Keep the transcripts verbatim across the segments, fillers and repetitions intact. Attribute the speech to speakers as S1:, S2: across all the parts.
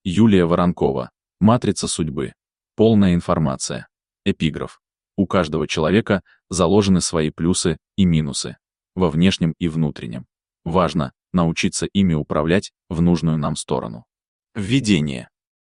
S1: Юлия Воронкова. Матрица судьбы. Полная информация. Эпиграф. У каждого человека заложены свои плюсы и минусы. Во внешнем и внутреннем. Важно научиться ими управлять в нужную нам сторону. Введение.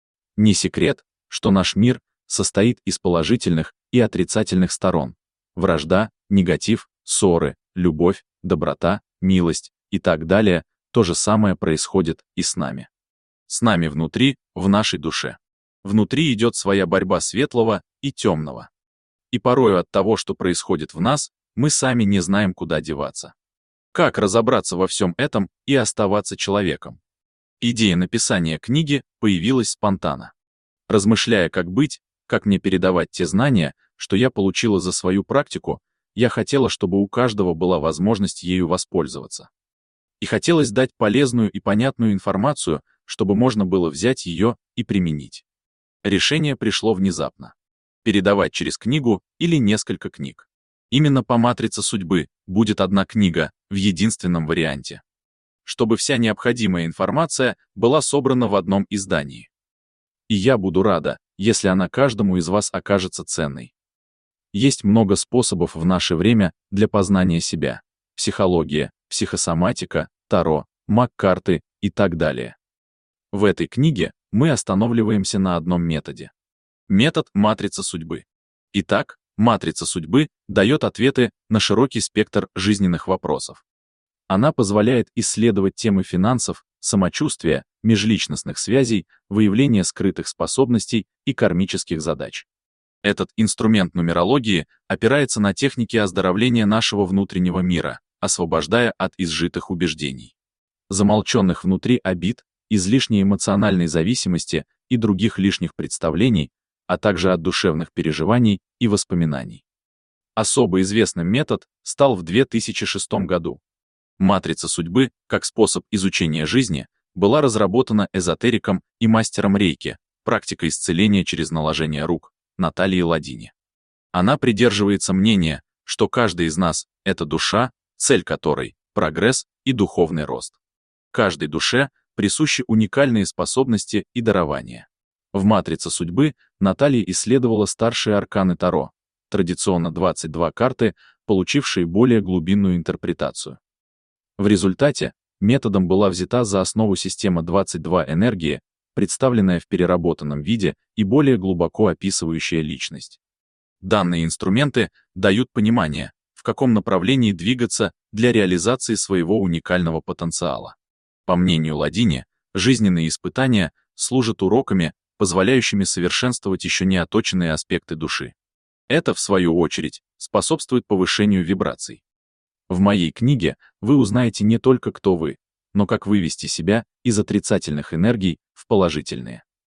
S1: Не секрет, что наш мир состоит из положительных и отрицательных сторон. Вражда, негатив, ссоры, любовь, доброта, милость и так далее. То же самое происходит и с нами. С нами внутри, в нашей душе. Внутри идет своя борьба светлого и темного. И порою от того, что происходит в нас, мы сами не знаем, куда деваться. Как разобраться во всем этом и оставаться человеком? Идея написания книги появилась спонтанно. Размышляя, как быть, как мне передавать те знания, что я получила за свою практику, я хотела, чтобы у каждого была возможность ею воспользоваться. И хотелось дать полезную и понятную информацию, чтобы можно было взять ее и применить. Решение пришло внезапно. Передавать через книгу или несколько книг. Именно по матрице судьбы будет одна книга в единственном варианте. Чтобы вся необходимая информация была собрана в одном издании. И я буду рада, если она каждому из вас окажется ценной. Есть много способов в наше время для познания себя. Психология, психосоматика, таро, маг-карты и так далее. В этой книге мы останавливаемся на одном методе. Метод матрицы судьбы. Итак, матрица судьбы дает ответы на широкий спектр жизненных вопросов. Она позволяет исследовать темы финансов, самочувствия, межличностных связей, выявления скрытых способностей и кармических задач. Этот инструмент нумерологии опирается на техники оздоровления нашего внутреннего мира, освобождая от изжитых убеждений, замолченных внутри обид, излишней эмоциональной зависимости и других лишних представлений, а также от душевных переживаний и воспоминаний. Особо известным метод стал в две тысячи шестом году. Матрица судьбы, как способ изучения жизни, была разработана эзотериком и мастером рейки, практикой исцеления через наложение рук, Натальей Ладине. Она придерживается мнения, что каждый из нас — это душа, цель которой — прогресс и духовный рост. Каждой душе присущи уникальные способности и дарования. В матрице судьбы Наталья исследовала старшие арканы Таро, традиционно двадцать две карты, получившие более глубинную интерпретацию. В результате методом была взята за основу система двадцать два энергии, представленная в переработанном виде и более глубоко описывающая личность. Данные инструменты дают понимание, в каком направлении двигаться для реализации своего уникального потенциала. По мнению Ладине, жизненные испытания служат уроками, позволяющими совершенствовать еще не оточенные аспекты души. Это, в свою очередь, способствует повышению вибраций. В моей книге вы узнаете не только, кто вы, но как вывести себя из отрицательных энергий в положительные.